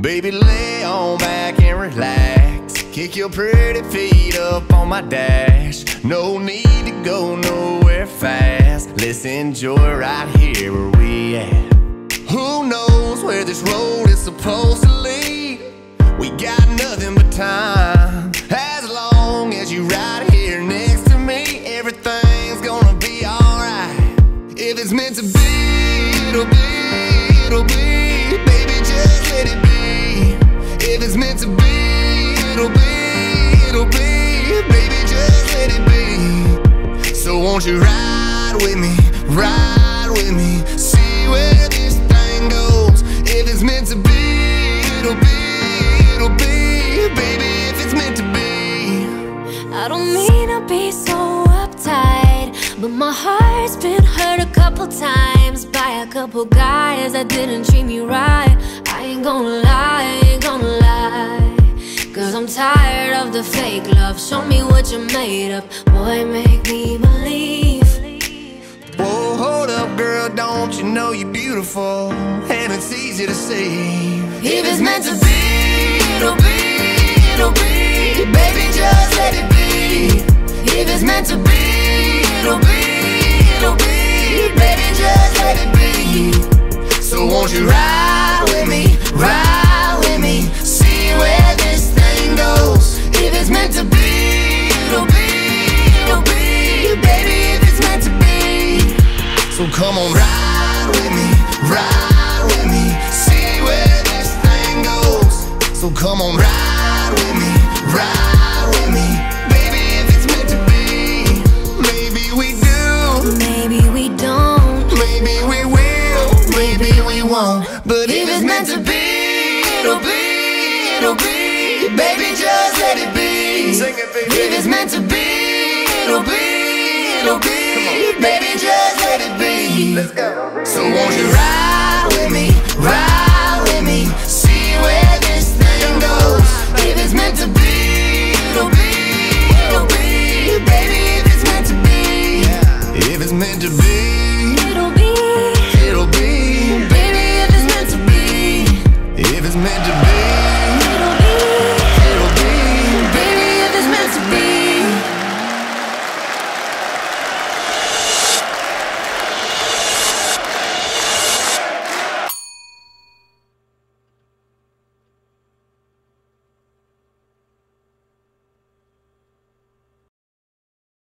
Baby, lay on back and relax. Kick your pretty feet up on my dash. No need to go nowhere fast. Let's enjoy right here where we at. Who knows where this road is supposed to lead? We got nothing but time. As long as you right here next to me, everything's gonna be alright. If it's meant to be, it'll be, it'll be. Baby, just let it be. If it's meant to be, it'll be, it'll be. Baby, just let it be. So won't you ride with me, ride with me, see where this thing goes. If it's meant to be, it'll be, it'll be. Baby, if it's meant to be. I don't mean to be so uptight, but my heart's been hurt a couple times by a couple guys that didn't treat me right. I ain't gonna lie, I ain't gonna lie, 'cause I'm tired of the fake love. Show me what you're made of, boy, make me believe. Whoa, hold up, girl, don't you know you're beautiful? And it's easy to see. If it's meant to be, it'll be, it'll be. Baby, just let it be. If it's meant to be, it'll be, it'll be. Baby, just let it be. So won't you ride with me, ride with me, see where this thing goes. If it's meant to be, it'll be, it'll be. Baby, if it's meant to be. So come on, ride with me, ride with me, see where this thing goes. So come on, ride with me, ride with me. Baby, if it's meant to be, maybe we do, maybe we don't, maybe we will, maybe we won't. But if it's meant to be, it'll be, it'll be. Baby, just let it be. Sing it, baby. If it's meant to be, it'll be, it'll be. Baby, just let it be. Let's go. So won't you ride with me, ride with me, see where this thing goes. If it's meant to be, it'll be, it'll be. Baby, if it's meant to be, if it's meant to be.